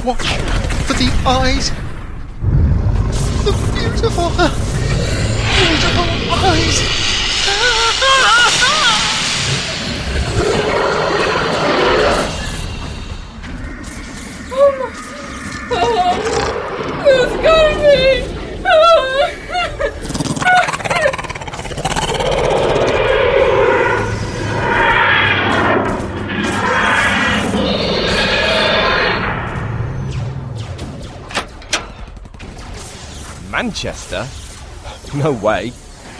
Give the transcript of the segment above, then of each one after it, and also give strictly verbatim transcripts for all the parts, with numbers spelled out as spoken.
Watch for the eyes. The beautiful, beautiful eyes. Who's got me? Manchester? No way.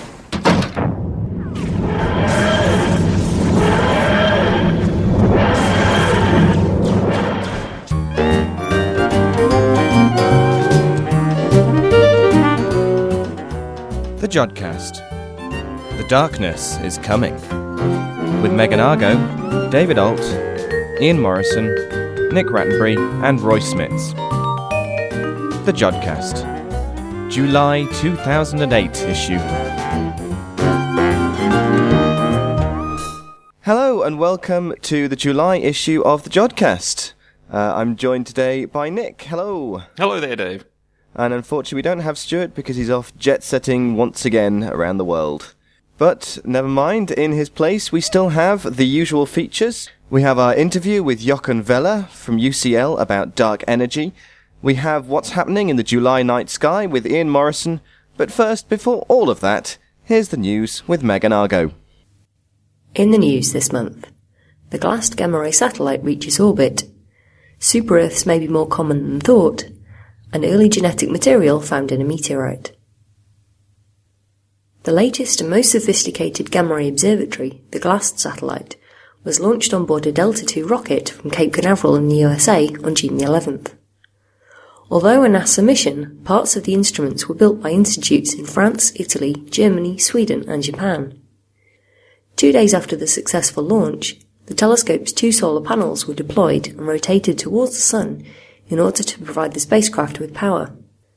The Jodcast. The darkness is coming. With Megan Argo, David Alt, Ian Morrison, Nick Rattenbury and Roy Smits. The Jodcast. July two thousand eight issue. Hello and welcome to the July issue of the Jodcast. Uh, I'm joined today by Nick. Hello. Hello there, Dave. And unfortunately we don't have Stuart because he's off jet-setting once again around the world. But never mind, in his place we still have the usual features. We have our interview with Jochen Vella from U C L about dark energy. We have what's happening in the July night sky with Ian Morrison. But first, before all of that, here's the news with Megan Argo. In the news this month, the GLAST Gamma Ray satellite reaches orbit. Super-Earths may be more common than thought. And early genetic material found in a meteorite. The latest and most sophisticated gamma ray observatory, the GLAST satellite, was launched on board a Delta two rocket from Cape Canaveral in the U S A on June the eleventh. Although a NASA mission, parts of the instruments were built by institutes in France, Italy, Germany, Sweden and Japan. Two days after the successful launch, the telescope's two solar panels were deployed and rotated towards the Sun in order to provide the spacecraft with power.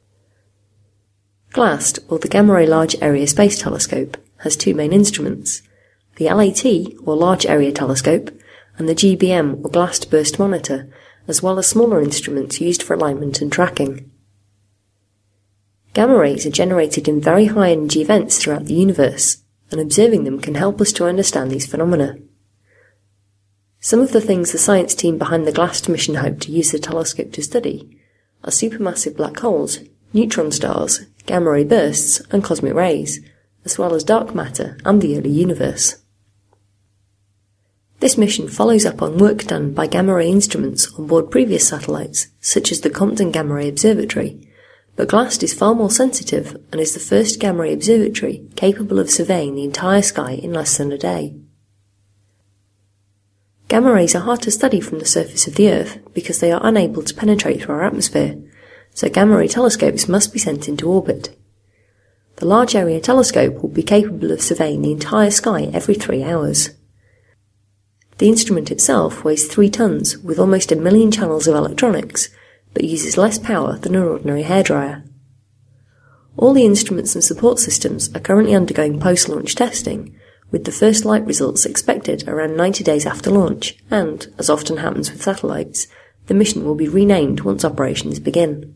GLAST, or the Gamma Ray Large Area Space Telescope, has two main instruments, the L A T, or Large Area Telescope, and the G B M, or GLAST Burst Monitor, as well as smaller instruments used for alignment and tracking. Gamma rays are generated in very high energy events throughout the universe, and observing them can help us to understand these phenomena. Some of the things the science team behind the GLAST mission hope to use the telescope to study are supermassive black holes, neutron stars, gamma ray bursts, and cosmic rays, as well as dark matter and the early universe. This mission follows up on work done by gamma ray instruments on board previous satellites, such as the Compton Gamma Ray Observatory, but GLAST is far more sensitive and is the first gamma ray observatory capable of surveying the entire sky in less than a day. Gamma rays are hard to study from the surface of the Earth because they are unable to penetrate through our atmosphere, so gamma ray telescopes must be sent into orbit. The Large Area Telescope will be capable of surveying the entire sky every three hours. The instrument itself weighs three tons with almost a million channels of electronics, but uses less power than an ordinary hairdryer. All the instruments and support systems are currently undergoing post-launch testing, with the first light results expected around ninety days after launch, and, as often happens with satellites, the mission will be renamed once operations begin.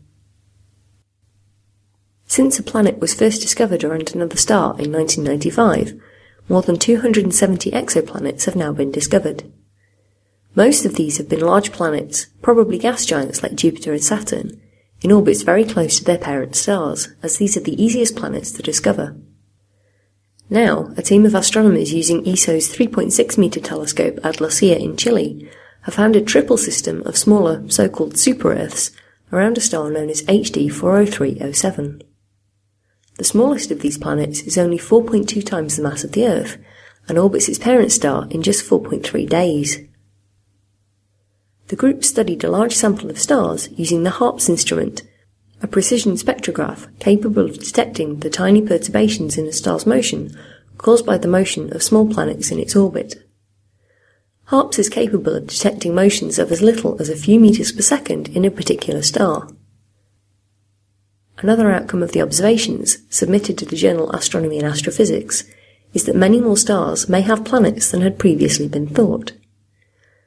Since a planet was first discovered around another star in nineteen ninety-five, more than two hundred seventy exoplanets have now been discovered. Most of these have been large planets, probably gas giants like Jupiter and Saturn, in orbits very close to their parent stars, as these are the easiest planets to discover. Now, a team of astronomers using E S O's three point six meter telescope at La Silla in Chile have found a triple system of smaller, so-called super-Earths around a star known as H D four oh three oh seven. The smallest of these planets is only four point two times the mass of the Earth and orbits its parent star in just four point three days. The group studied a large sample of stars using the HARPS instrument, a precision spectrograph capable of detecting the tiny perturbations in a star's motion caused by the motion of small planets in its orbit. HARPS is capable of detecting motions of as little as a few meters per second in a particular star. Another outcome of the observations, submitted to the journal Astronomy and Astrophysics, is that many more stars may have planets than had previously been thought.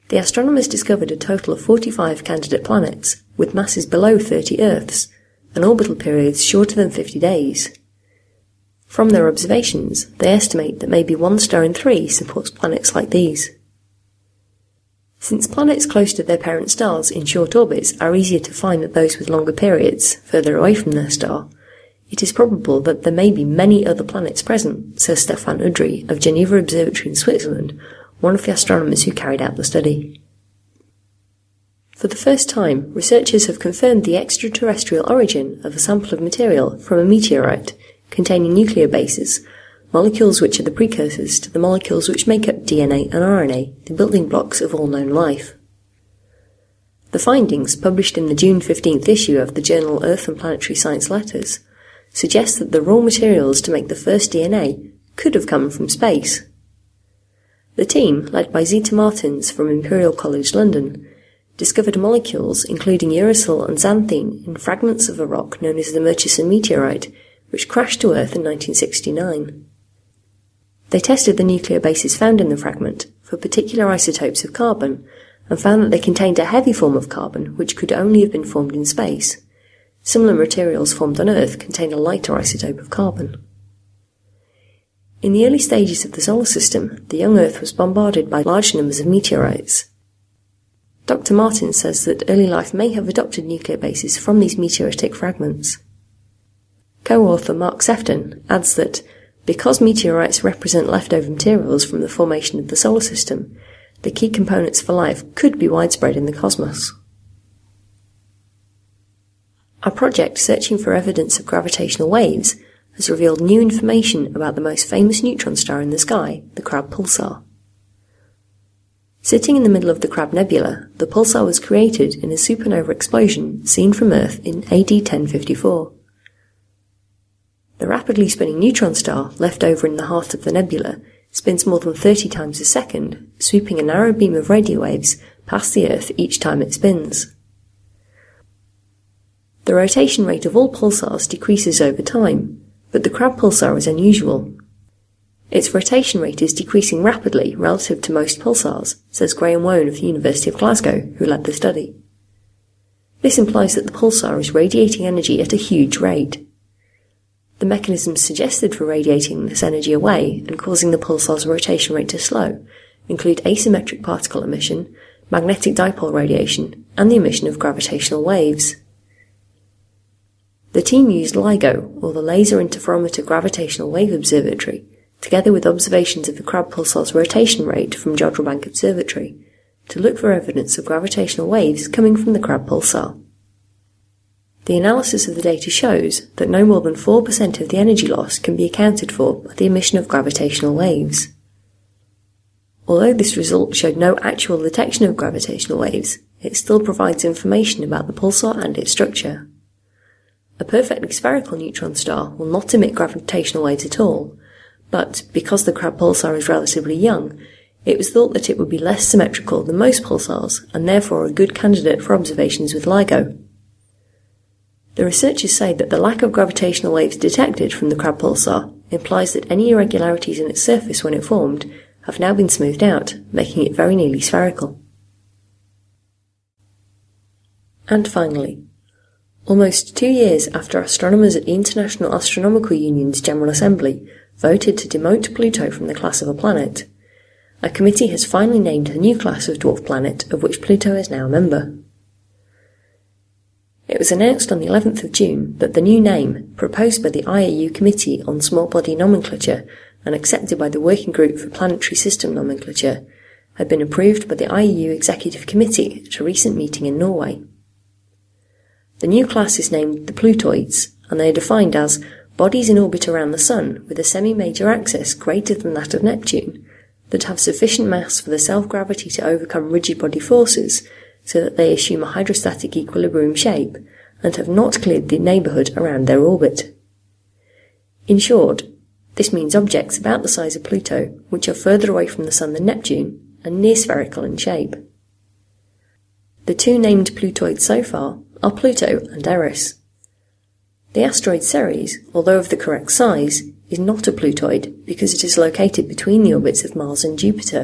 The astronomers discovered a total of forty-five candidate planets, with masses below thirty Earths, and orbital periods shorter than fifty days. From their observations, they estimate that maybe one star in three supports planets like these. Since planets close to their parent stars in short orbits are easier to find than those with longer periods, further away from their star, it is probable that there may be many other planets present, says Stefan Udry of Geneva Observatory in Switzerland, one of the astronomers who carried out the study. For the first time, researchers have confirmed the extraterrestrial origin of a sample of material from a meteorite containing nuclear bases, molecules which are the precursors to the molecules which make up D N A and R N A, the building blocks of all known life. The findings, published in the June fifteenth issue of the journal Earth and Planetary Science Letters, suggest that the raw materials to make the first D N A could have come from space. The team, led by Zita Martins from Imperial College London, discovered molecules including uracil and xanthine in fragments of a rock known as the Murchison meteorite, which crashed to Earth in nineteen sixty-nine. They tested the nuclear bases found in the fragment for particular isotopes of carbon and found that they contained a heavy form of carbon which could only have been formed in space. Similar materials formed on Earth contain a lighter isotope of carbon. In the early stages of the solar system, the young Earth was bombarded by large numbers of meteorites. Doctor Martin says that early life may have adopted nuclear bases from these meteoritic fragments. Co-author Mark Sefton adds that because meteorites represent leftover materials from the formation of the solar system, the key components for life could be widespread in the cosmos. Our project searching for evidence of gravitational waves has revealed new information about the most famous neutron star in the sky, the Crab Pulsar. Sitting in the middle of the Crab Nebula, the pulsar was created in a supernova explosion seen from Earth in A D ten fifty-four. The rapidly spinning neutron star, left over in the heart of the nebula, spins more than thirty times a second, sweeping a narrow beam of radio waves past the Earth each time it spins. The rotation rate of all pulsars decreases over time, but the Crab Pulsar is unusual. Its rotation rate is decreasing rapidly relative to most pulsars, says Graham Wone of the University of Glasgow, who led the study. This implies that the pulsar is radiating energy at a huge rate. The mechanisms suggested for radiating this energy away and causing the pulsar's rotation rate to slow include asymmetric particle emission, magnetic dipole radiation, and the emission of gravitational waves. The team used LIGO, or the Laser Interferometer Gravitational Wave Observatory, together with observations of the Crab Pulsar's rotation rate from Jodrell Bank Observatory, to look for evidence of gravitational waves coming from the Crab Pulsar. The analysis of the data shows that no more than four percent of the energy loss can be accounted for by the emission of gravitational waves. Although this result showed no actual detection of gravitational waves, it still provides information about the pulsar and its structure. A perfectly spherical neutron star will not emit gravitational waves at all, but because the Crab Pulsar is relatively young, it was thought that it would be less symmetrical than most pulsars and therefore a good candidate for observations with LIGO. The researchers say that the lack of gravitational waves detected from the Crab Pulsar implies that any irregularities in its surface when it formed have now been smoothed out, making it very nearly spherical. And finally, almost two years after astronomers at the International Astronomical Union's General Assembly voted to demote Pluto from the class of a planet, a committee has finally named a new class of dwarf planet of which Pluto is now a member. It was announced on the eleventh of June that the new name, proposed by the I A U Committee on Small Body Nomenclature and accepted by the Working Group for Planetary System Nomenclature, had been approved by the I A U Executive Committee at a recent meeting in Norway. The new class is named the Plutoids, and they are defined as bodies in orbit around the Sun with a semi-major axis greater than that of Neptune, that have sufficient mass for the self-gravity to overcome rigid body forces, so that they assume a hydrostatic equilibrium shape, and have not cleared the neighbourhood around their orbit. In short, this means objects about the size of Pluto, which are further away from the Sun than Neptune, and near spherical in shape. The two named Plutoids so far are Pluto and Eris. The asteroid Ceres, although of the correct size, is not a Plutoid because it is located between the orbits of Mars and Jupiter,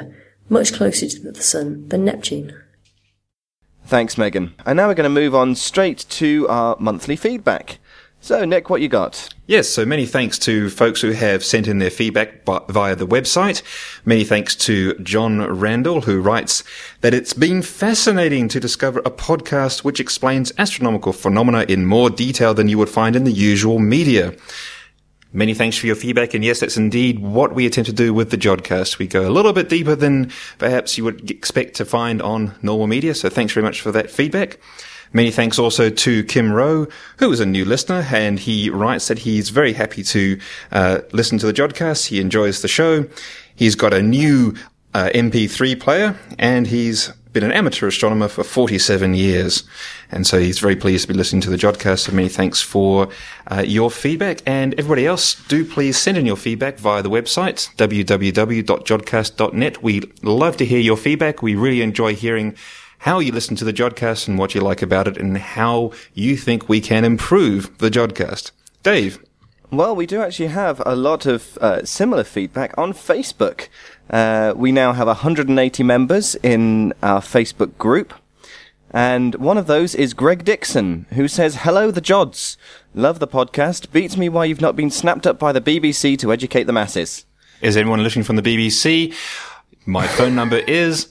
much closer to the Sun than Neptune. Thanks, Megan. And now we're going to move on straight to our monthly feedback. So, Nick, what you got? Yes, so many thanks to folks who have sent in their feedback by, via the website. Many thanks to John Randall, who writes that it's been fascinating to discover a podcast which explains astronomical phenomena in more detail than you would find in the usual media. Many thanks for your feedback, and yes, that's indeed what we attempt to do with the Jodcast. We go a little bit deeper than perhaps you would expect to find on normal media, so thanks very much for that feedback. Many thanks also to Kim Rowe, who is a new listener, and he writes that he's very happy to uh, listen to the Jodcast. He enjoys the show. He's got a new uh, M P three player, and he's been an amateur astronomer for forty-seven years. And so he's very pleased to be listening to the Jodcast. So many thanks for uh, your feedback. And everybody else, do please send in your feedback via the website, w w w dot jodcast dot net. We love to hear your feedback. We really enjoy hearing how you listen to the Jodcast and what you like about it and how you think we can improve the Jodcast. Dave? Well, we do actually have a lot of uh, similar feedback on Facebook. Uh, we now have one hundred eighty members in our Facebook group. And one of those is Greg Dixon, who says, "Hello, the Jods. Love the podcast. Beats me why you've not been snapped up by the B B C to educate the masses." Is anyone listening from the B B C? My phone number is...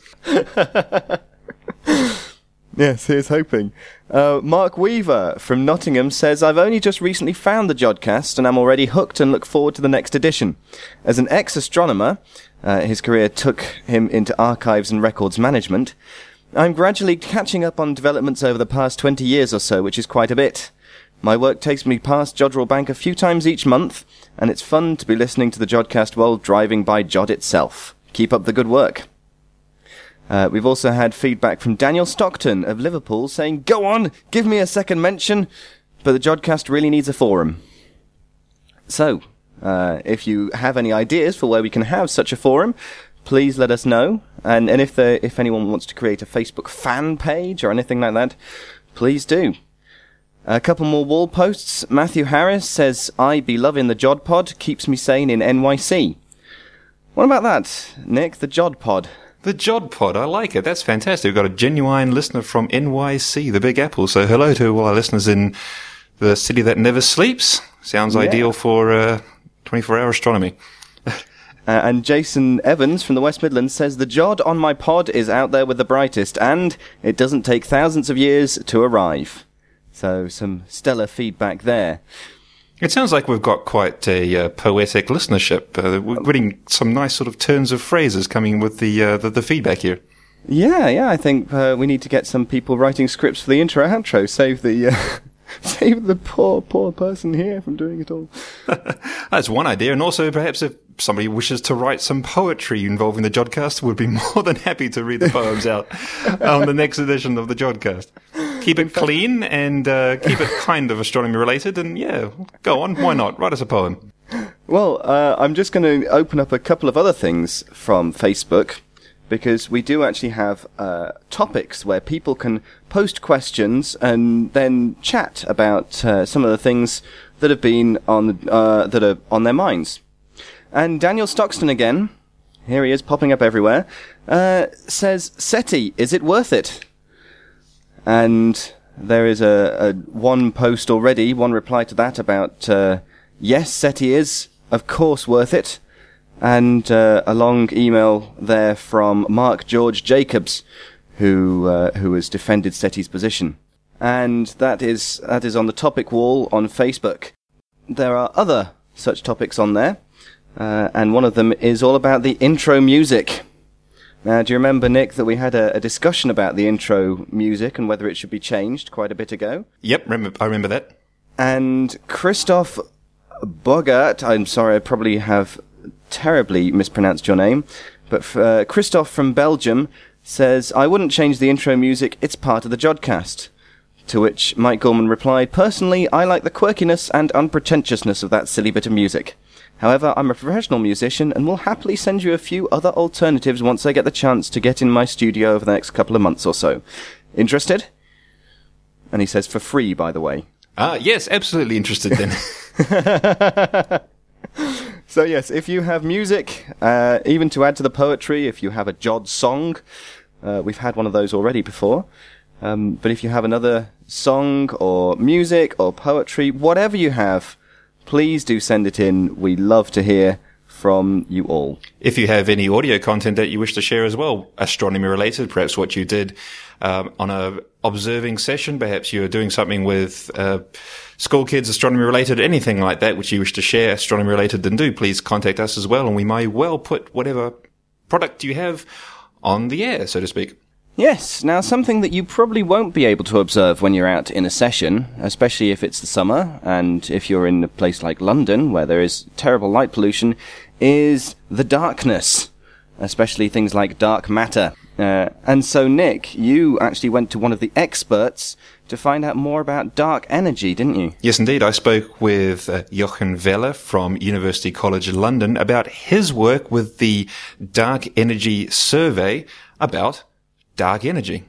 Yes, here's hoping. Uh, Mark Weaver from Nottingham says, "I've only just recently found the Jodcast and I'm already hooked and look forward to the next edition. As an ex-astronomer, uh, his career took him into archives and records management. I'm gradually catching up on developments over the past twenty years or so, which is quite a bit. My work takes me past Jodrell Bank a few times each month, and it's fun to be listening to the Jodcast while driving by Jod itself. Keep up the good work." Uh, we've also had feedback from Daniel Stockton of Liverpool saying, "Go on, give me a second mention, but the Jodcast really needs a forum." So, uh, if you have any ideas for where we can have such a forum, please let us know. And, and if there, if anyone wants to create a Facebook fan page or anything like that, please do. A couple more wall posts. Matthew Harris says, "I be loving the Jod Pod, keeps me sane in N Y C." What about that, Nick? The Jod Pod? The Jod Pod, I like it. That's fantastic. We've got a genuine listener from N Y C, the Big Apple. So hello to all our listeners in the city that never sleeps. Sounds yeah. ideal for uh, twenty-four hour astronomy. uh, and Jason Evans from the West Midlands says, "The Jod on my pod is out there with the brightest, and it doesn't take thousands of years to arrive." So some stellar feedback there. It sounds like we've got quite a uh, poetic listenership. Uh, we're getting some nice sort of turns of phrases coming with the uh, the, the feedback here. Yeah, yeah. I think uh, we need to get some people writing scripts for the intro outro. Save the uh, save the poor poor person here from doing it all. That's one idea, and also perhaps if somebody wishes to write some poetry involving the Jodcast, we'd be more than happy to read the poems out on the next edition of the Jodcast. Keep it clean and uh, keep it kind of astronomy related, and yeah, go on, why not? Write us a poem. Well, uh, I'm just going to open up a couple of other things from Facebook, because we do actually have uh, topics where people can post questions and then chat about uh, some of the things that have been on uh, that are on their minds. And Daniel Stockton again, here he is popping up everywhere, uh, says, "SETI, is it worth it?" And there is a, a one post already, one reply to that about, uh, yes, SETI is, of course, worth it. And uh, a long email there from Mark George Jacobs, who uh, who has defended SETI's position. And that is that is on the topic wall on Facebook. There are other such topics on there, uh, and one of them is all about the intro music. Now, do you remember, Nick, that we had a, a discussion about the intro music and whether it should be changed quite a bit ago? Yep, remember, I remember that. And Christoph Bogart, I'm sorry, I probably have terribly mispronounced your name, but uh, Christoph from Belgium says, "I wouldn't change the intro music, it's part of the Jodcast." To which Mike Gorman replied, "Personally, I like the quirkiness and unpretentiousness of that silly bit of music. However, I'm a professional musician and will happily send you a few other alternatives once I get the chance to get in my studio over the next couple of months or so. Interested?" And he says for free, by the way. Ah, yes, absolutely interested then. So yes, if you have music, uh, even to add to the poetry, if you have a Jod song, uh, we've had one of those already before, um, but if you have another song or music or poetry, whatever you have, please do send it in. We love to hear from you all. If you have any audio content that you wish to share as well, astronomy related, perhaps what you did um, on a observing session, perhaps you're doing something with uh, school kids, astronomy related, anything like that which you wish to share astronomy related, then do please contact us as well, and we may well put whatever product you have on the air, so to speak. Yes, now something that you probably won't be able to observe when you're out in a session, especially if it's the summer, and if you're in a place like London, where there is terrible light pollution, is the darkness, especially things like dark matter. Uh, and so, Nick, you actually went to one of the experts to find out more about dark energy, didn't you? Yes, indeed. I spoke with uh, Jochen Velle from University College London about his work with the Dark Energy Survey about dark energy.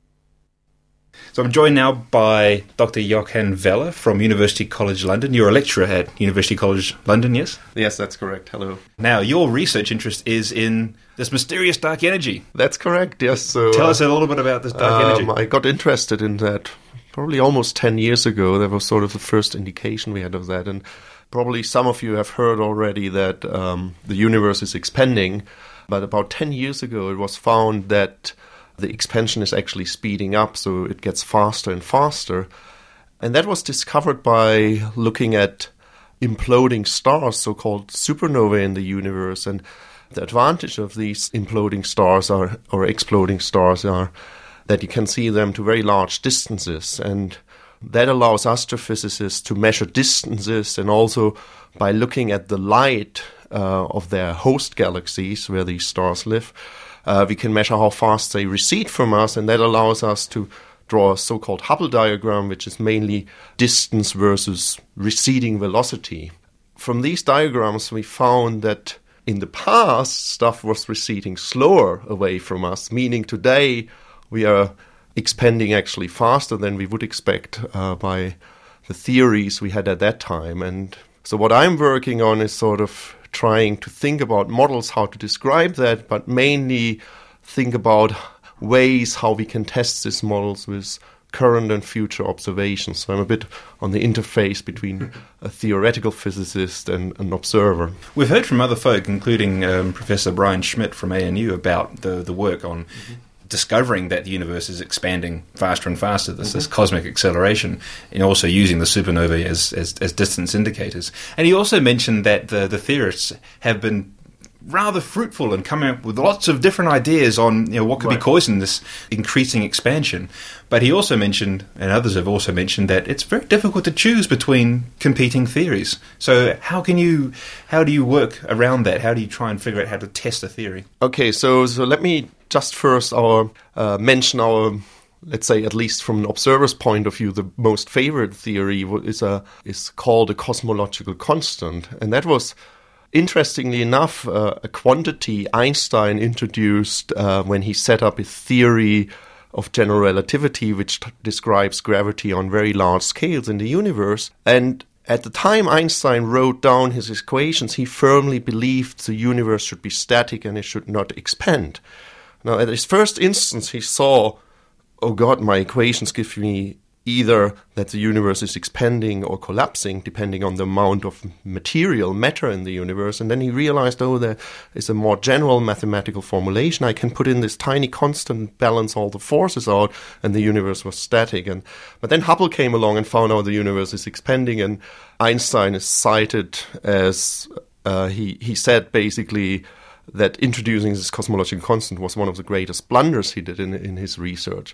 So I'm joined now by Doctor Jochen Velle from University College London. You're a lecturer at University College London, yes? Yes, that's correct. Hello. Now, your research interest is in this mysterious dark energy. That's correct, yes. So, Tell us a little bit about this dark um, energy. I got interested in that probably almost ten years ago. That was sort of the first indication we had of that. And probably some of you have heard already that um, the universe is expanding. But about ten years ago, it was found that the expansion is actually speeding up, so it gets faster and faster. And that was discovered by looking at imploding stars, so-called supernovae in the universe. And the advantage of these imploding stars are, or exploding stars are that you can see them to very large distances. And that allows astrophysicists to measure distances, and also by looking at the light uh, of their host galaxies where these stars live, Uh, we can measure how fast they recede from us, and that allows us to draw a so-called Hubble diagram, which is mainly distance versus receding velocity. From these diagrams, we found that in the past, stuff was receding slower away from us, meaning today we are expanding actually faster than we would expect uh, by the theories we had at that time. And so what I'm working on is sort of trying to think about models, how to describe that, but mainly think about ways how we can test these models with current and future observations. So I'm a bit on the interface between a theoretical physicist and an observer. We've heard from other folk, including um, Professor Brian Schmidt from A N U, about the, the work on mm-hmm. discovering that the universe is expanding faster and faster, this, mm-hmm. this cosmic acceleration, and also using the supernovae as, as, as distance indicators. And he also mentioned that the, the theorists have been rather fruitful in coming up with lots of different ideas on, you know, what could right. be causing this increasing expansion. But he also mentioned, and others have also mentioned, that it's very difficult to choose between competing theories. So how can you, how do you work around that? How do you try and figure out how to test a theory? Okay, so so let me just first our uh, mention our, let's say, at least from an observer's point of view, the most favorite theory is a is called a cosmological constant, and that was, interestingly enough, uh, a quantity Einstein introduced uh, when he set up his theory of general relativity, which t- describes gravity on very large scales in the universe. And at the time Einstein wrote down his equations, he firmly believed the universe should be static and it should not expand. Now, at his first instance, he saw, oh God, my equations give me either that the universe is expanding or collapsing, depending on the amount of material, matter in the universe. And then he realized, oh, there is a more general mathematical formulation. I can put in this tiny constant, balance all the forces out, and the universe was static. And But then Hubble came along and found out the universe is expanding, and Einstein is cited as, uh, he, he said basically that introducing this cosmological constant was one of the greatest blunders he did in, in his research.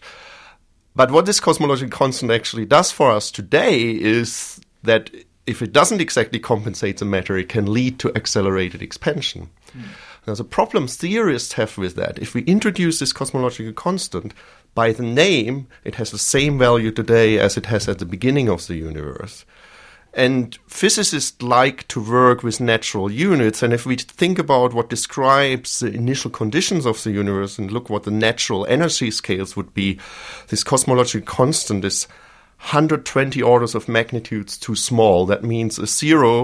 But what this cosmological constant actually does for us today is that if it doesn't exactly compensate the matter, it can lead to accelerated expansion. Mm. Now, the problem theorists have with that, if we introduce this cosmological constant, by the name, it has the same value today as it has at the beginning of the universe. And physicists like to work with natural units, and if we think about what describes the initial conditions of the universe and look what the natural energy scales would be, this cosmological constant is one hundred twenty orders of magnitudes too small. That means a zero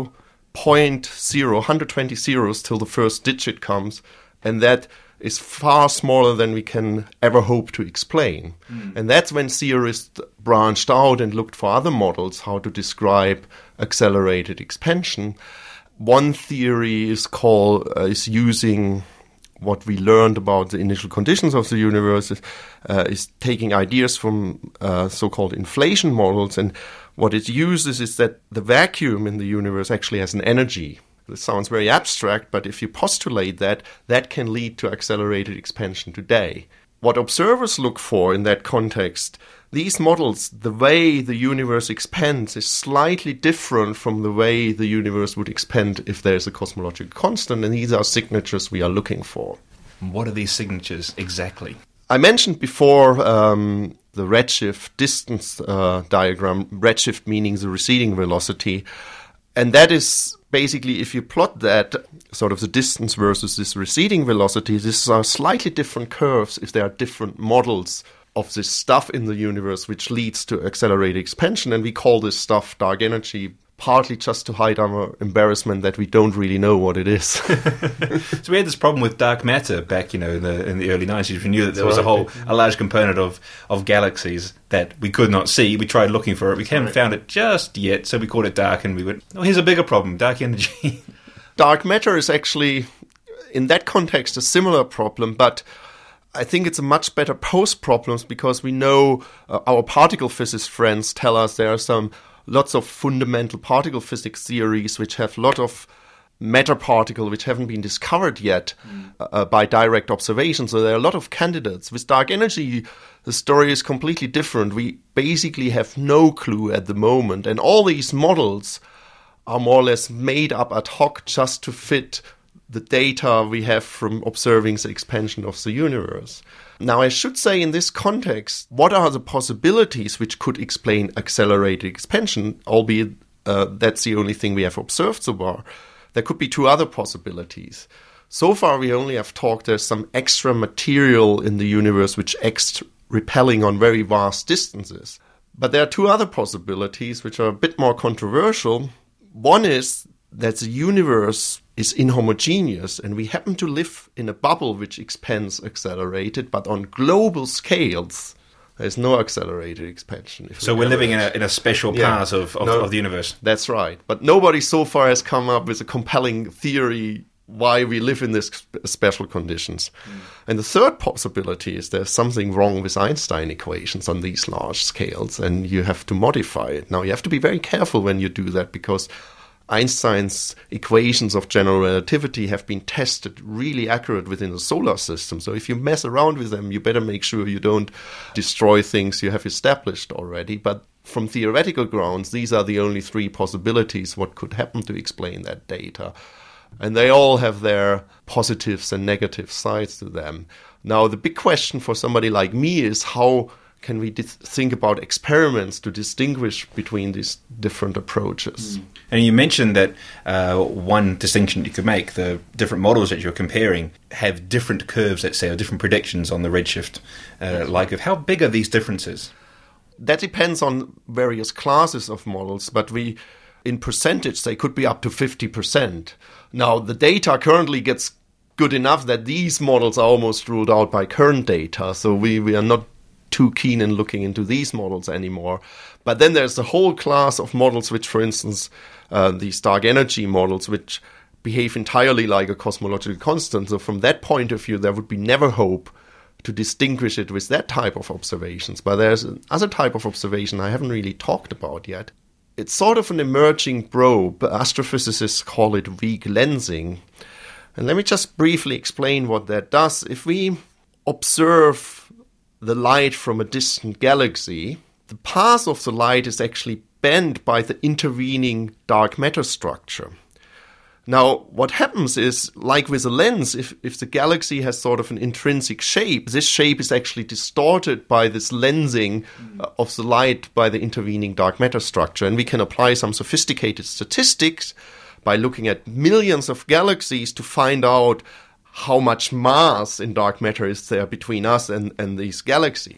point zero, one hundred twenty zeros till the first digit comes, and that is far smaller than we can ever hope to explain. Mm. And that's when theorists branched out and looked for other models, how to describe accelerated expansion. One theory is called, uh, is using what we learned about the initial conditions of the universe, is, uh, is taking ideas from uh, so-called inflation models, and what it uses is that the vacuum in the universe actually has an energy. This sounds very abstract, but if you postulate that, that can lead to accelerated expansion today. What observers look for in that context, these models, the way the universe expands is slightly different from the way the universe would expand if there's a cosmological constant, and these are signatures we are looking for. What are these signatures exactly? I mentioned before um, the redshift distance uh, diagram, redshift meaning the receding velocity, and that is basically, if you plot that, sort of the distance versus this receding velocity, these are slightly different curves if there are different models of this stuff in the universe, which leads to accelerated expansion. And we call this stuff dark energy, partly just to hide our embarrassment that we don't really know what it is. So we had this problem with dark matter back, you know, in the, in the early nineties. We knew that there was right. a whole, a large component of, of galaxies that we could not see. We tried looking for it. We haven't right. found it just yet, so we called it dark, and we went, oh, here's a bigger problem, dark energy. Dark matter is actually, in that context, a similar problem, but I think it's a much better post-problem because we know uh, our particle physics friends tell us there are some lots of fundamental particle physics theories which have a lot of matter particle which haven't been discovered yet mm. uh, by direct observation. So there are a lot of candidates. With dark energy, the story is completely different. We basically have no clue at the moment. And all these models are more or less made up ad hoc just to fit the data we have from observing the expansion of the universe. Now, I should say in this context, what are the possibilities which could explain accelerated expansion, albeit uh, that's the only thing we have observed so far. There could be two other possibilities. So far, we only have talked there's some extra material in the universe which acts repelling on very vast distances. But there are two other possibilities which are a bit more controversial. One is that the universe is inhomogeneous, and we happen to live in a bubble which expands accelerated, but on global scales, there's no accelerated expansion. So we're living in a, in a special yeah. part of, of, no, of the universe. That's right. But nobody so far has come up with a compelling theory why we live in these special conditions. Mm. And the third possibility is there's something wrong with Einstein equations on these large scales, and you have to modify it. Now, you have to be very careful when you do that, because Einstein's equations of general relativity have been tested really accurate within the solar system. So if you mess around with them, you better make sure you don't destroy things you have established already. But from theoretical grounds, these are the only three possibilities what could happen to explain that data. And they all have their positives and negative sides to them. Now, the big question for somebody like me is how can we dis- think about experiments to distinguish between these different approaches? Mm. And you mentioned that uh, one distinction you could make, the different models that you're comparing have different curves, let's say, or different predictions on the redshift uh, like of how big are these differences? That depends on various classes of models, but we, in percentage, they could be up to fifty percent. Now, the data currently gets good enough that these models are almost ruled out by current data, so we, we are not too keen in looking into these models anymore. But then there's a whole class of models which, for instance, uh, these dark energy models, which behave entirely like a cosmological constant. So from that point of view, there would be never hope to distinguish it with that type of observations. But there's another type of observation I haven't really talked about yet. It's sort of an emerging probe. Astrophysicists call it weak lensing. And let me just briefly explain what that does. If we observe the light from a distant galaxy, the path of the light is actually bent by the intervening dark matter structure. Now, what happens is, like with a lens, if, if the galaxy has sort of an intrinsic shape, this shape is actually distorted by this lensing mm. of the light by the intervening dark matter structure. And we can apply some sophisticated statistics by looking at millions of galaxies to find out how much mass in dark matter is there between us and, and these galaxies.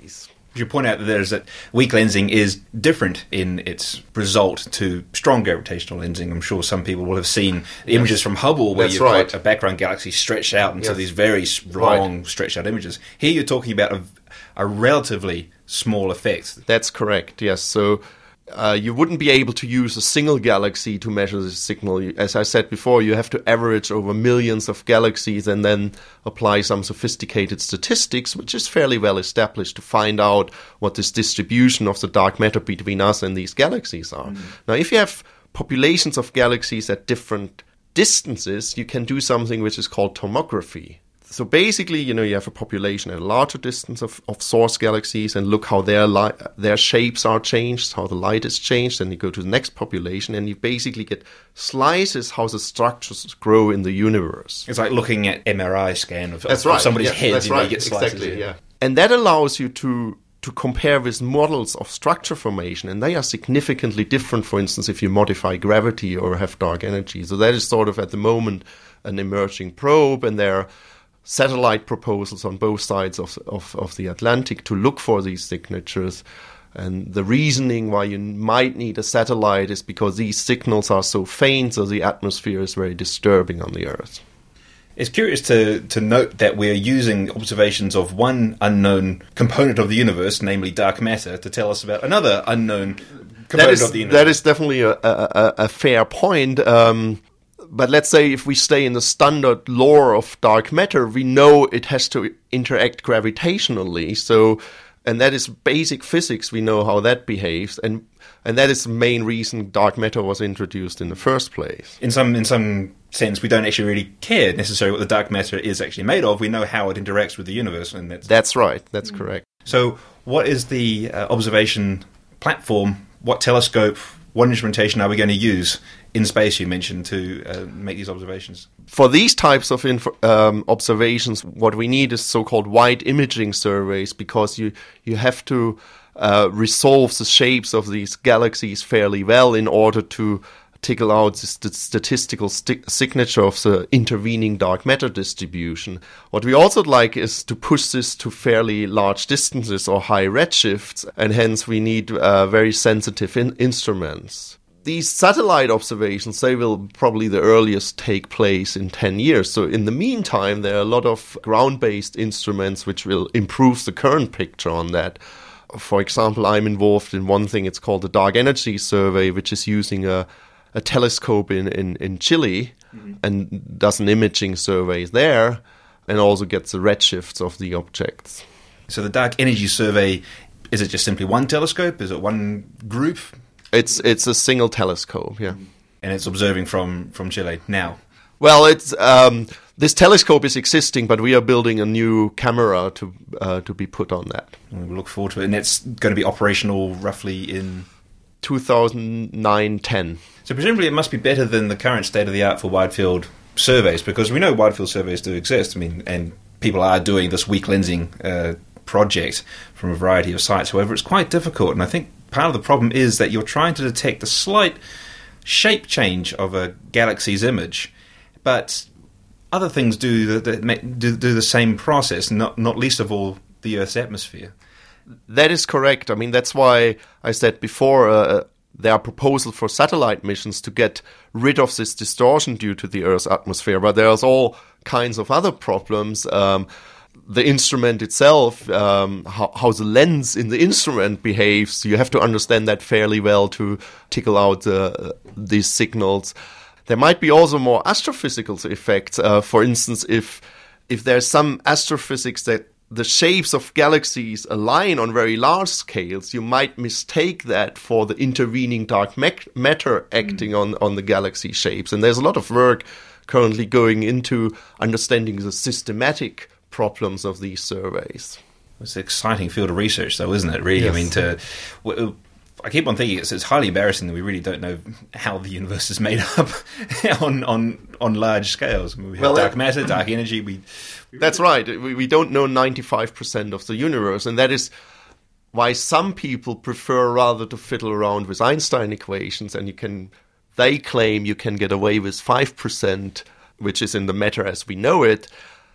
You point out that there's that weak lensing is different in its result to strong gravitational lensing. I'm sure some people will have seen images yes. from Hubble where That's you've right. got a background galaxy stretched out into yes. these very long, right. stretched out images. Here you're talking about a, a relatively small effect. That's correct, yes. So uh, you wouldn't be able to use a single galaxy to measure the signal. As I said before, you have to average over millions of galaxies and then apply some sophisticated statistics, which is fairly well established, to find out what this distribution of the dark matter between us and these galaxies are. Mm. Now, if you have populations of galaxies at different distances, you can do something which is called tomography. So basically, you know, you have a population at a larger distance of, of source galaxies and look how their li- their shapes are changed, how the light is changed. Then you go to the next population and you basically get slices how the structures grow in the universe. It's like looking at M R I scan of, that's of right. somebody's yeah, head. That's you know, right. you get slices, exactly. yeah. Yeah. And that allows you to to compare with models of structure formation, and they are significantly different. For instance, if you modify gravity or have dark energy. So that is sort of at the moment an emerging probe, and there are satellite proposals on both sides of, of, of the Atlantic to look for these signatures. And the reasoning why you might need a satellite is because these signals are so faint, so the atmosphere is very disturbing on the Earth. It's curious to, to note that we're using observations of one unknown component of the universe, namely dark matter, to tell us about another unknown component that is, of the universe. That is definitely a, a, a fair point. Um, But let's say if we stay in the standard lore of dark matter, we know it has to interact gravitationally. So, and that is basic physics. We know how that behaves, and and that is the main reason dark matter was introduced in the first place. In some in some sense, we don't actually really care necessarily what the dark matter is actually made of. We know how it interacts with the universe, and that's that's right. That's correct. So, what is the uh, observation platform? What telescope? What instrumentation are we going to use in space, you mentioned, to uh, make these observations? For these types of inf- um, observations, what we need is so-called wide imaging surveys, because you, you have to uh, resolve the shapes of these galaxies fairly well in order to tickle out the st- statistical sti- signature of the intervening dark matter distribution. What we also like is to push this to fairly large distances or high redshifts, and hence we need uh, very sensitive in- instruments. These satellite observations, they will probably the earliest take place in ten years. So in the meantime, there are a lot of ground-based instruments which will improve the current picture on that. For example, I'm involved in one thing, it's called the Dark Energy Survey, which is using a a telescope in, in, in Chile mm-hmm. and does an imaging survey there and also gets the redshifts of the objects. So the Dark Energy Survey, is it just simply one telescope? Is it one group? It's it's a single telescope, yeah. And it's observing from, from Chile now? Well, it's um, this telescope is existing, but we are building a new camera to uh, to be put on that. We look forward to it. And it's going to be operational roughly in two thousand nine ten. So presumably it must be better than the current state-of-the-art for wide-field surveys, because we know wide-field surveys do exist. I mean, and people are doing this weak lensing uh, project from a variety of sites. However, it's quite difficult, and I think part of the problem is that you're trying to detect the slight shape change of a galaxy's image, but other things do the, do, do the same process, not not least of all the Earth's atmosphere. That is correct. I mean, that's why I said before uh, there are proposals for satellite missions to get rid of this distortion due to the Earth's atmosphere, but there's all kinds of other problems. Um, the instrument itself, um, how, how the lens in the instrument behaves, you have to understand that fairly well to tickle out uh, these signals. There might be also more astrophysical effects. Uh, for instance, if if there's some astrophysics that the shapes of galaxies align on very large scales, you might mistake that for the intervening dark matter acting mm. on, on the galaxy shapes. And there's a lot of work currently going into understanding the systematic problems of these surveys. It's an exciting field of research, though, isn't it, really? Yes. I mean, to... W- I keep on thinking it's, it's highly embarrassing that we really don't know how the universe is made up on, on on large scales. I mean, we have well, dark that, matter, dark energy. We, we That's really... right. We, we don't know ninety-five percent of the universe, and that is why some people prefer rather to fiddle around with Einstein equations, and you can, they claim you can get away with five percent, which is in the matter as we know it.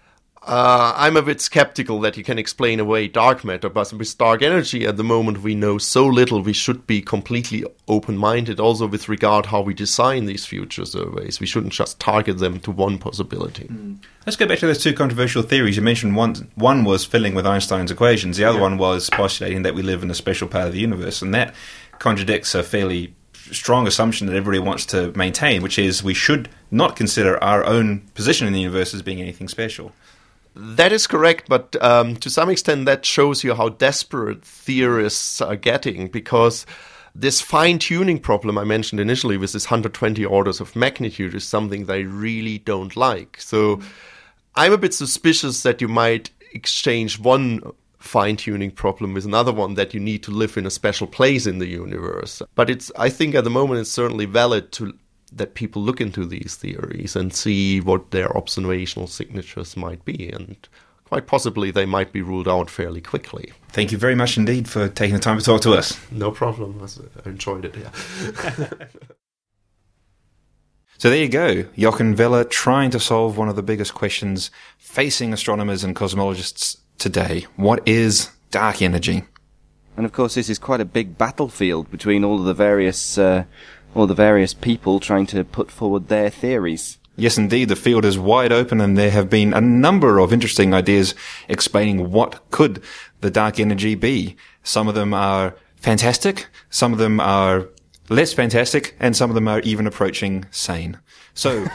Uh, I'm a bit skeptical that you can explain away dark matter, but with dark energy at the moment we know so little, we should be completely open-minded also with regard how we design these future surveys. We shouldn't just target them to one possibility. Mm. Let's go back to those two controversial theories. You mentioned one one was fiddling with Einstein's equations, the other yeah. one was postulating that we live in a special part of the universe, and that contradicts a fairly strong assumption that everybody wants to maintain, which is we should not consider our own position in the universe as being anything special. That is correct, but um, to some extent that shows you how desperate theorists are getting, because this fine-tuning problem I mentioned initially with this one hundred twenty orders of magnitude is something they really don't like. So I'm a bit suspicious that you might exchange one fine-tuning problem with another one, that you need to live in a special place in the universe. But it's, I think at the moment it's certainly valid to that people look into these theories and see what their observational signatures might be, and quite possibly they might be ruled out fairly quickly. Thank you very much indeed for taking the time to talk to us. No problem. I enjoyed it, yeah. So there you go. Jochen Welle trying to solve one of the biggest questions facing astronomers and cosmologists today. What is dark energy? And of course this is quite a big battlefield between all of the various uh, all the various people trying to put forward their theories. Yes, indeed. The field is wide open, and there have been a number of interesting ideas explaining what could the dark energy be. Some of them are fantastic, some of them are less fantastic, and some of them are even approaching sane. So,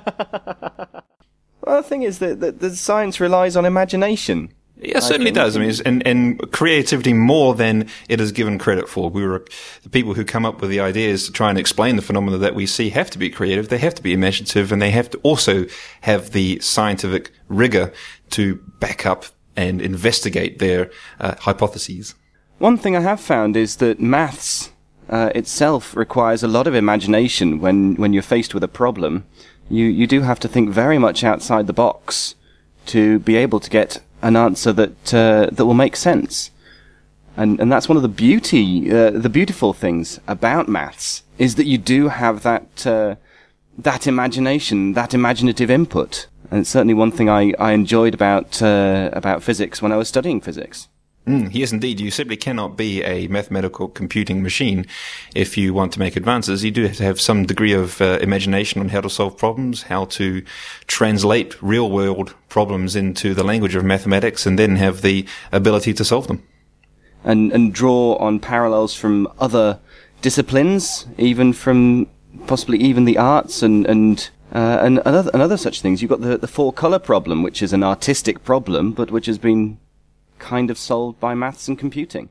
well, the thing is that, that the science relies on imagination. Yeah, it certainly does. I mean, it's, and, and creativity more than it is given credit for. We were, the people who come up with the ideas to try and explain the phenomena that we see have to be creative, they have to be imaginative, and they have to also have the scientific rigor to back up and investigate their uh, hypotheses. One thing I have found is that maths uh, itself requires a lot of imagination. When, when you're faced with a problem, you, you do have to think very much outside the box to be able to get an answer that uh, that will make sense, and and that's one of the beauty, uh, the beautiful things about maths, is that you do have that uh, that imagination, that imaginative input, and it's certainly one thing I, I enjoyed about uh, about physics when I was studying physics. Mm, yes, indeed. You simply cannot be a mathematical computing machine if you want to make advances. You do have to have some degree of uh, imagination on how to solve problems, how to translate real-world problems into the language of mathematics, and then have the ability to solve them. And and draw on parallels from other disciplines, even from possibly even the arts and and uh, and, and, other, and other such things. You've got the, the four-color problem, which is an artistic problem, but which has been kind of solved by maths and computing.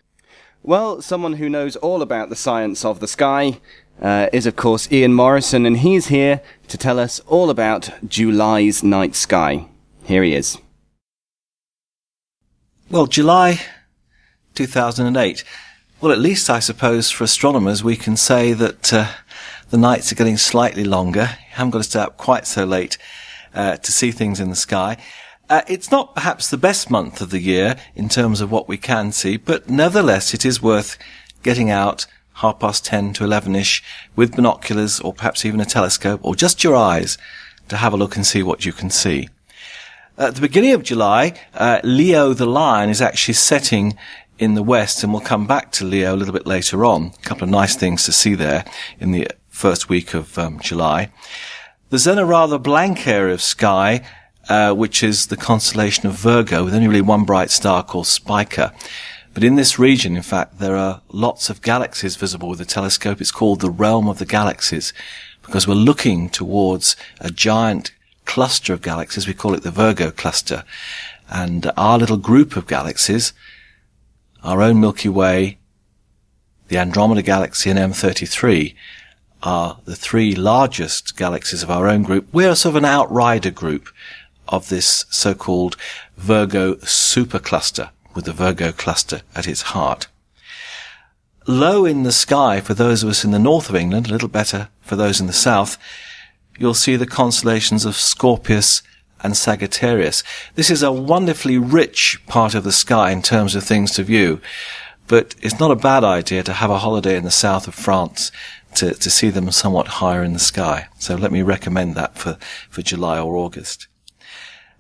Well, someone who knows all about the science of the sky uh, is, of course, Ian Morrison, and he's here to tell us all about July's night sky. Here he is. Well, July two thousand eight. Well, at least I suppose for astronomers we can say that uh, the nights are getting slightly longer. You haven't got to stay up quite so late uh, to see things in the sky. Uh, it's not perhaps the best month of the year in terms of what we can see, but nevertheless it is worth getting out half past ten to eleven-ish with binoculars or perhaps even a telescope or just your eyes to have a look and see what you can see. At the beginning of July, uh, Leo the Lion is actually setting in the west, and we'll come back to Leo a little bit later on. A couple of nice things to see there in the first week of um, July. There's then a rather blank area of sky Uh, which is the constellation of Virgo, with only really one bright star called Spica. But in this region, in fact, there are lots of galaxies visible with the telescope. It's called the realm of the galaxies, because we're looking towards a giant cluster of galaxies. We call it the Virgo cluster. And our little group of galaxies, our own Milky Way, the Andromeda Galaxy, and M thirty-three, are the three largest galaxies of our own group. We're sort of an outrider group of this so-called Virgo supercluster, with the Virgo cluster at its heart. Low in the sky, for those of us in the north of England, a little better for those in the south, you'll see the constellations of Scorpius and Sagittarius. This is a wonderfully rich part of the sky in terms of things to view, but it's not a bad idea to have a holiday in the south of France to, to see them somewhat higher in the sky. So let me recommend that for, for July or August.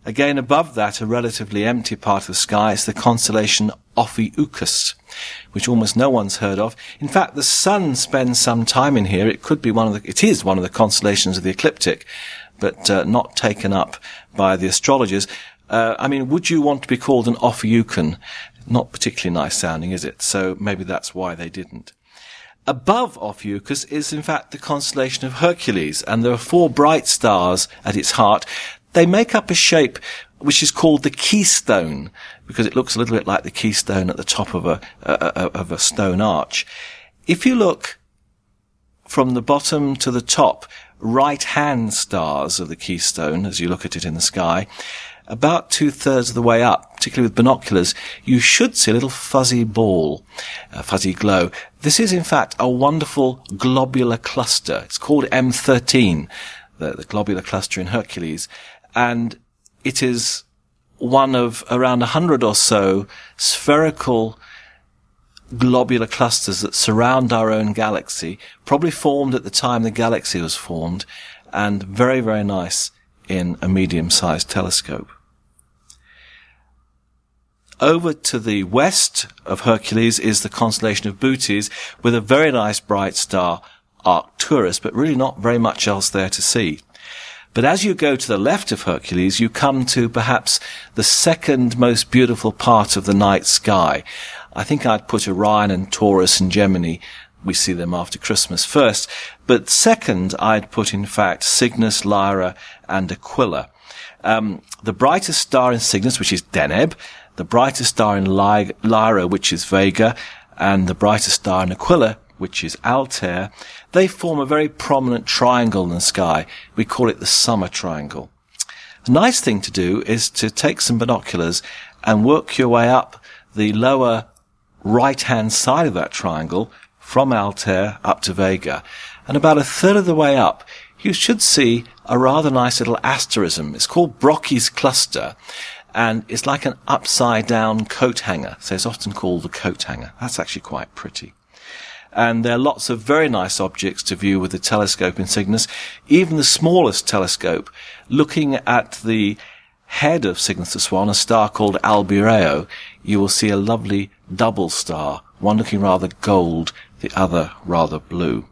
Again, above that, a relatively empty part of the sky is the constellation Ophiuchus, which almost no one's heard of. In fact, the sun spends some time in here. It could be one of the, it is one of the constellations of the ecliptic, but uh, not taken up by the astrologers. Uh, I mean, would you want to be called an Ophiuchon? Not particularly nice sounding, is it? So maybe that's why they didn't. Above Ophiuchus is, in fact, the constellation of Hercules, and there are four bright stars at its heart. They make up a shape which is called the keystone, because it looks a little bit like the keystone at the top of a, a, a of a stone arch. If you look from the bottom to the top, right-hand stars of the keystone, as you look at it in the sky, about two-thirds of the way up, particularly with binoculars, you should see a little fuzzy ball, a fuzzy glow. This is, in fact, a wonderful globular cluster. It's called M thirteen, the, the globular cluster in Hercules, and it is one of around a hundred or so spherical globular clusters that surround our own galaxy, probably formed at the time the galaxy was formed, and very, very nice in a medium-sized telescope. Over to the west of Hercules is the constellation of Bootes, with a very nice bright star, Arcturus, but really not very much else there to see. But as you go to the left of Hercules, you come to perhaps the second most beautiful part of the night sky. I think I'd put Orion and Taurus and Gemini. We see them after Christmas first. But second, I'd put, in fact, Cygnus, Lyra, and Aquila. Um, the brightest star in Cygnus, which is Deneb, the brightest star in Ly- Lyra, which is Vega, and the brightest star in Aquila, which is Altair, they form a very prominent triangle in the sky. We call it the summer triangle. A nice thing to do is to take some binoculars and work your way up the lower right-hand side of that triangle from Altair up to Vega. And about a third of the way up, you should see a rather nice little asterism. It's called Brocchi's cluster, and it's like an upside-down coat hanger. So it's often called the coat hanger. That's actually quite pretty. And there are lots of very nice objects to view with the telescope in Cygnus. Even the smallest telescope, looking at the head of Cygnus the Swan, a star called Albireo, you will see a lovely double star, one looking rather gold, the other rather blue.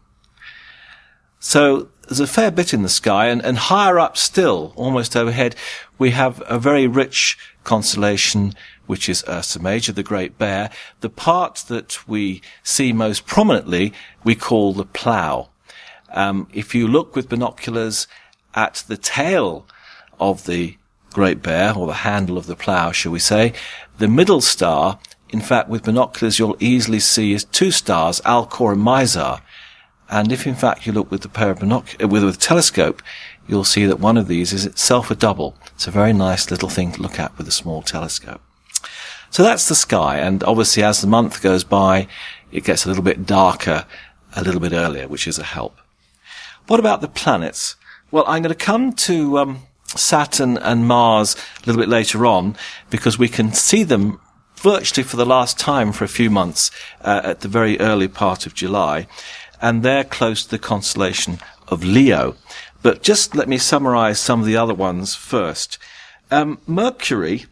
So there's a fair bit in the sky, and, and higher up still, almost overhead, we have a very rich constellation, which is Ursa Major, the Great Bear. The part that we see most prominently, we call the Plough. Um, if you look with binoculars at the tail of the Great Bear, or the handle of the Plough, shall we say, the middle star, in fact, with binoculars you'll easily see is two stars, Alcor and Mizar. And if, in fact, you look with the pair of binoc- with, with a telescope, you'll see that one of these is itself a double. It's a very nice little thing to look at with a small telescope. So that's the sky, and obviously as the month goes by, it gets a little bit darker a little bit earlier, which is a help. What about the planets? Well, I'm going to come to um, Saturn and Mars a little bit later on, because we can see them virtually for the last time for a few months uh, at the very early part of July, and they're close to the constellation of Leo. But just let me summarize some of the other ones first. Um, Mercury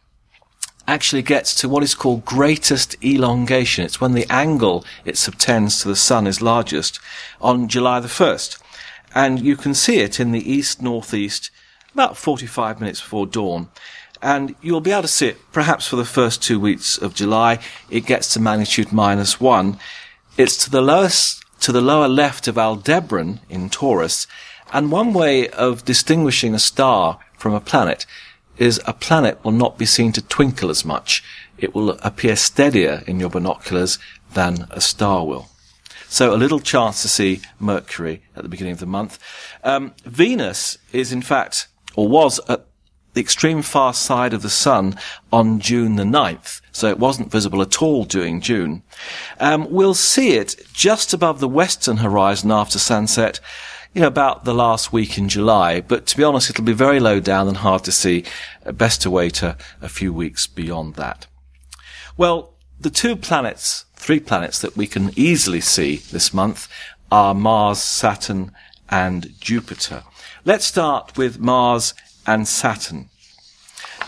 actually gets to what is called greatest elongation. It's when the angle it subtends to the sun is largest on July the first. And you can see it in the east-northeast about forty-five minutes before dawn. And you'll be able to see it perhaps for the first two weeks of July. It gets to magnitude minus one. It's to the lowest, to the lower left of Aldebaran in Taurus. And one way of distinguishing a star from a planet is a planet will not be seen to twinkle as much. It will appear steadier in your binoculars than a star will. So a little chance to see Mercury at the beginning of the month. Um, Venus is in fact, or was at the extreme far side of the sun on June the ninth, so it wasn't visible at all during June. Um, we'll see it just above the western horizon after sunset, you know, about the last week in July, but to be honest, it'll be very low down and hard to see. Best to wait a, a few weeks beyond that. Well, the two planets, three planets that we can easily see this month are Mars, Saturn, and Jupiter. Let's start with Mars and Saturn.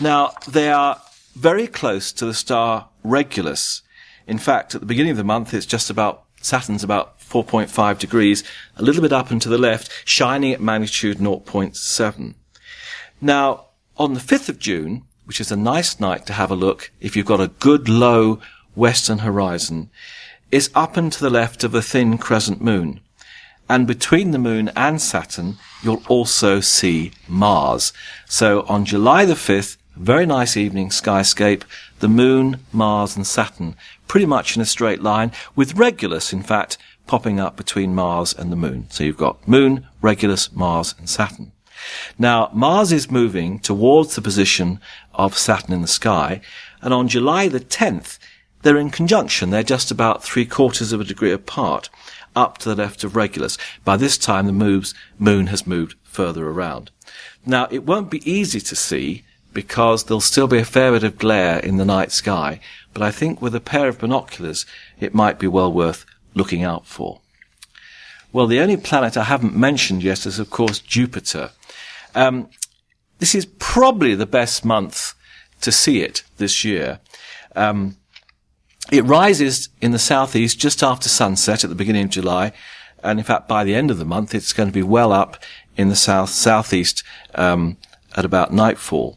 Now, they are very close to the star Regulus. In fact, at the beginning of the month, it's just about, Saturn's about four point five degrees, a little bit up and to the left, shining at magnitude zero point seven. Now, on the fifth of June, which is a nice night to have a look if you've got a good low western horizon, is up and to the left of a thin crescent moon. And between the moon and Saturn, you'll also see Mars. So on July the fifth, very nice evening skyscape, the moon, Mars and Saturn, pretty much in a straight line, with Regulus, in fact, popping up between Mars and the moon. So you've got moon, Regulus, Mars and Saturn. Now, Mars is moving towards the position of Saturn in the sky, and on July the tenth, they're in conjunction. They're just about three quarters of a degree apart, up to the left of Regulus. By this time, the moves, moon has moved further around. Now, it won't be easy to see, because there'll still be a fair bit of glare in the night sky, but I think with a pair of binoculars, it might be well worth looking out for. Well, the only planet I haven't mentioned yet is, of course, Jupiter. Um, this is probably the best month to see it this year. Um, it rises in the southeast just after sunset at the beginning of July, and in fact, by the end of the month, it's going to be well up in the south southeast um, at about nightfall.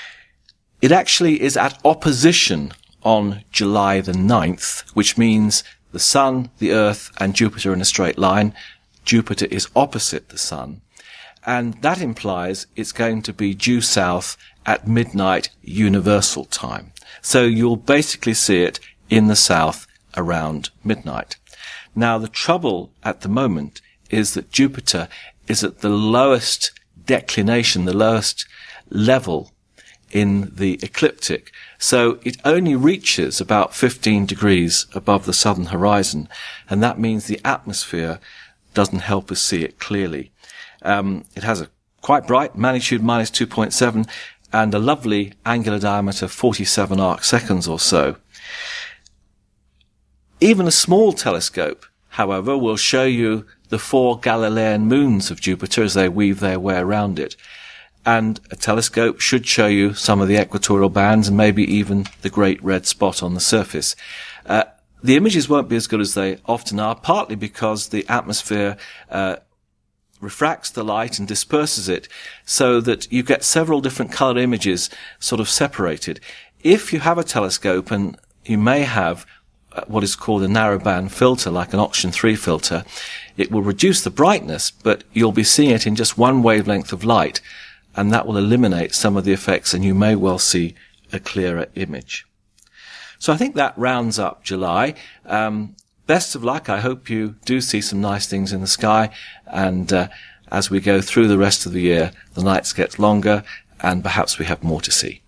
It actually is at opposition on July the ninth, which means the Sun, the Earth, and Jupiter in a straight line. Jupiter is opposite the Sun. And that implies it's going to be due south at midnight universal time. So you'll basically see it in the south around midnight. Now, the trouble at the moment is that Jupiter is at the lowest declination, the lowest level in the ecliptic. So it only reaches about fifteen degrees above the southern horizon, and that means the atmosphere doesn't help us see it clearly. Um, it has a quite bright magnitude minus two point seven and a lovely angular diameter forty-seven arc seconds or so. Even a small telescope, however, will show you the four Galilean moons of Jupiter as they weave their way around it. And a telescope should show you some of the equatorial bands and maybe even the great red spot on the surface. Uh, the images won't be as good as they often are, partly because the atmosphere uh, refracts the light and disperses it so that you get several different colored images sort of separated. If you have a telescope, and you may have what is called a narrowband filter, like an Option three filter, it will reduce the brightness, but you'll be seeing it in just one wavelength of light, and that will eliminate some of the effects, and you may well see a clearer image. So I think that rounds up July. Um, best of luck. I hope you do see some nice things in the sky, and uh, as we go through the rest of the year, the nights get longer, and perhaps we have more to see.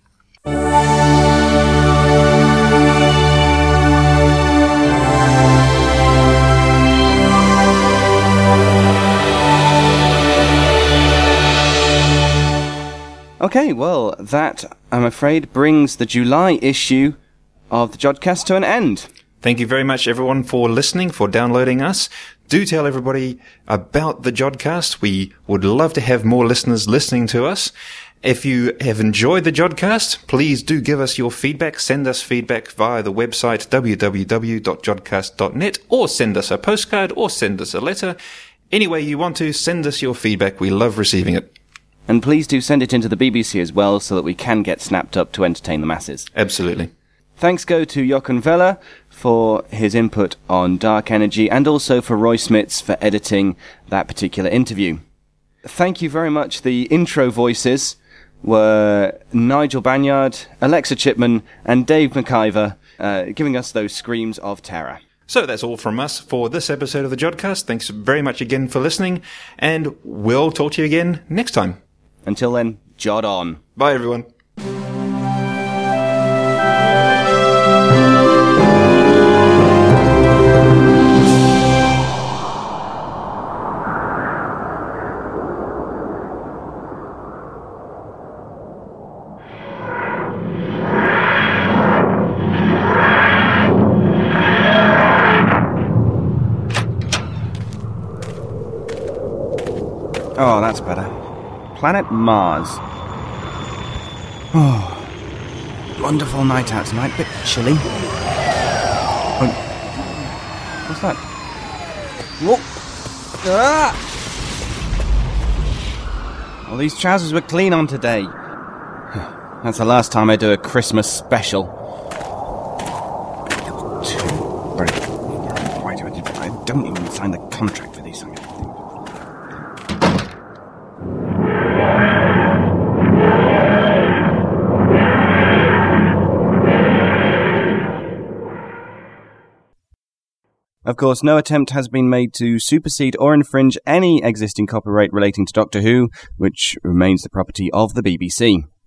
Okay, well, that, I'm afraid, brings the July issue of the Jodcast to an end. Thank you very much, everyone, for listening, for downloading us. Do tell everybody about the Jodcast. We would love to have more listeners listening to us. If you have enjoyed the Jodcast, please do give us your feedback. Send us feedback via the website w w w dot jodcast dot net, or send us a postcard, or send us a letter. Any way you want to, send us your feedback. We love receiving it. And please do send it into the B B C as well, so that we can get snapped up to entertain the masses. Absolutely. Thanks go to Jochen Vella for his input on Dark Energy, and also for Roy Smits for editing that particular interview. Thank you very much. The intro voices were Nigel Banyard, Alexa Chipman, and Dave McIver, uh, giving us those screams of terror. So that's all from us for this episode of the Jodcast. Thanks very much again for listening, and we'll talk to you again next time. Until then, Jod on. Bye, everyone. Oh, that's better. Planet Mars. Oh. wonderful night out tonight. Bit chilly. Oh, what's that? Whoa. Ah! Well, these trousers were clean on today. That's the last time I do a Christmas special. Very... Right, I don't even sign the contract for these things. Of course, no attempt has been made to supersede or infringe any existing copyright relating to Doctor Who, which remains the property of the B B C.